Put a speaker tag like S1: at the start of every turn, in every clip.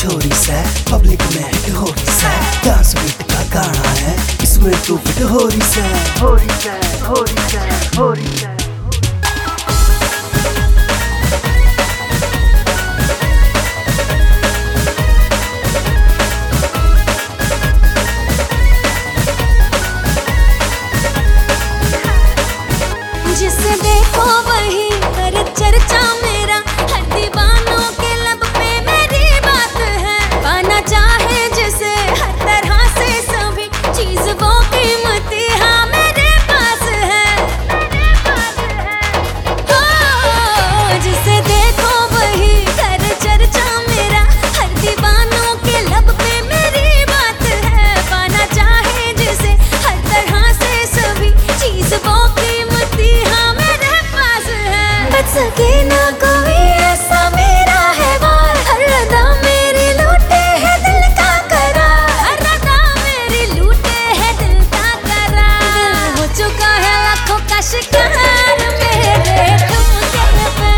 S1: छोरी से पब्लिक में हिट हो रही से, डांस बीट का गाना है इसमें तू फिट हो रही से, हो रही से, हो रही से, हो रही से।
S2: जिसे देखो वही करे चर्चा मेरा, हर दीवानों के लब पे मेरी बात है। पाना चाहे जिसे हर तरह से सभी चीज वो कीमती हाँ मेरे पास है। हो जिसे देखो वही करे चर्चा मेरा, हर दीवानों के लब पे मेरी बात है। पाना चाहे जिसे हर तरह से सभी चीज वो सके ना कोई ऐसा मेरा है वार, हर अदा मेरी लूटे है दिल का करार, हर अदा मेरी लूटे है दिल का करार। हो चुका है लाखों का शिकार मेरे ठुमके पे,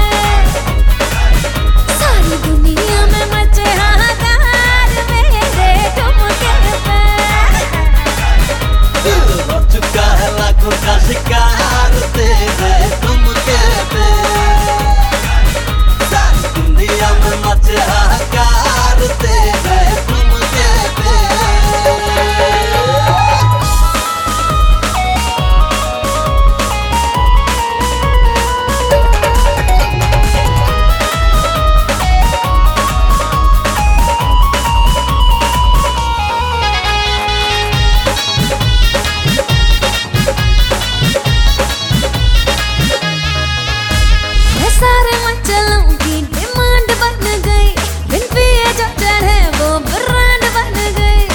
S2: सारी दुनिया में मचे हाहाकार मेरे ठुमके पे।
S3: हो चुका है लाखों का शिकार तेरे ठुमके पे, मचे हाहाकार तेरे ठुमके पे।
S2: मैं सारे मंचलों की डिमांड बन गई, बिन पिए जो चढ़े वो ब्रांड बन गई।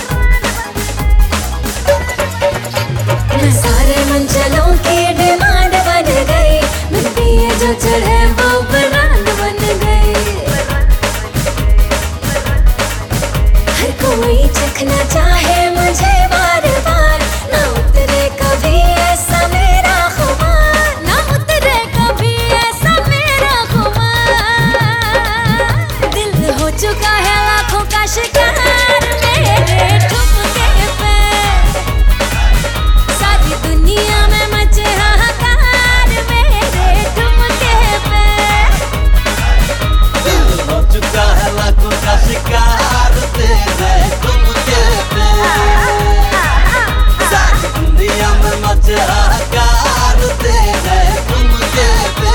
S2: मैं सारे मंचलों की डिमांड बन गई, बिन पिए जो चढ़े वो ब्रांड बन गई। हर कोई चखना चाहे मुझे बार बार, ना उतरे कभी ऐसा मेरा खुमार, ना उतरे कभी ऐसा मेरा खुमार। दिल हो चुका है लाखों का शिकार मेरे ठुमके पे, सारी दुनिया में मचे हाहाकार मेरे ठुमके पे।
S3: हो चुका है लाखों का शिकार तेरे ठुमके पे, सारी दुनिया में मचे हाहाकार तेरे ठुमके पे।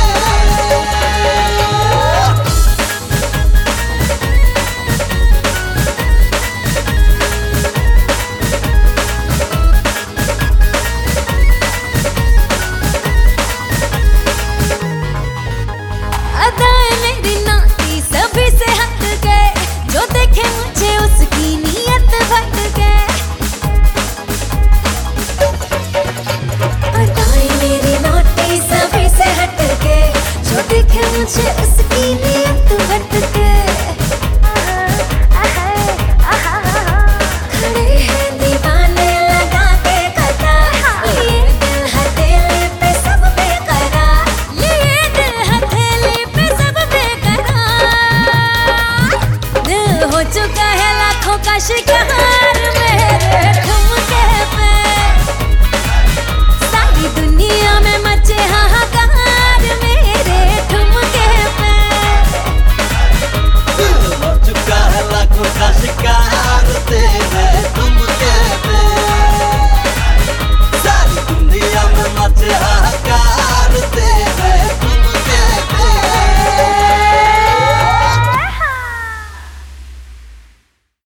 S2: अदाएं मेरी नाती सभी से हट गए, जो देखे मुझे उसकी नीयत भट गए। अदाएं मेरी नाती सभी से हट गए, जो देखे मुझे उसकी नीयत भट गए। खड़े हैं दीवाने लगा के कतार, लिए दिल हथेली पे सब बेकरार, लिए दिल हथेली पे सब बेकरार। दिल हो चुका है लाखों का शिकार मेरे ठुमके